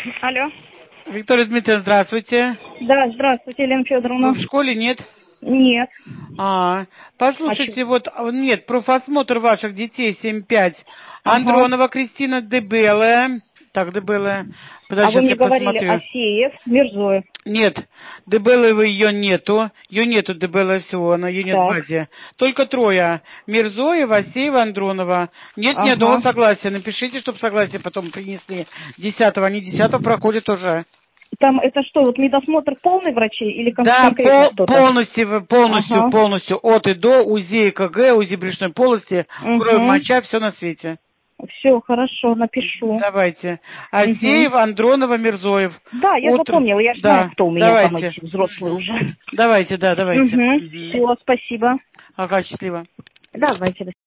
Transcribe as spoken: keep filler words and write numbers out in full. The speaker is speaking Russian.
Алло. Виктория Дмитриевна, здравствуйте. Да, здравствуйте, Елена Федоровна. Вы в школе, нет? Нет. А, послушайте, А вот, а, нет, профосмотр ваших детей семь пять. Ага. Андронова Кристина Дебелая. Так, Дебелая. А Подожди, вы сейчас мне я говорили посмотрю. Асеев, Мирзоев. Нет, Дебеловой ее нету. Ее нету, Дебелой всего, она ее нет в Так. базе. Только трое. Мирзоева, Асеева, Андронова. Нет ни одного Ага. согласия. Напишите, чтобы согласие потом принесли. Десятого, они десятого проходят уже. Там это что, вот медосмотр полный врачей или кон- Да, конкретно пол, кто-то? полностью, полностью, Ага. полностью, от и до, УЗИ, ЭКГ, УЗИ брюшной полости, кровь, Угу. моча, все на свете. Все, хорошо, напишу. Давайте. Угу. Асеев, Андронова, Мирзоев. Да, я Утро. запомнила, я ж знаю, Да, кто у меня там давайте. эти взрослые уже. Давайте, да, давайте. Угу. Угу. Все, спасибо. Ага, счастливо. Давайте.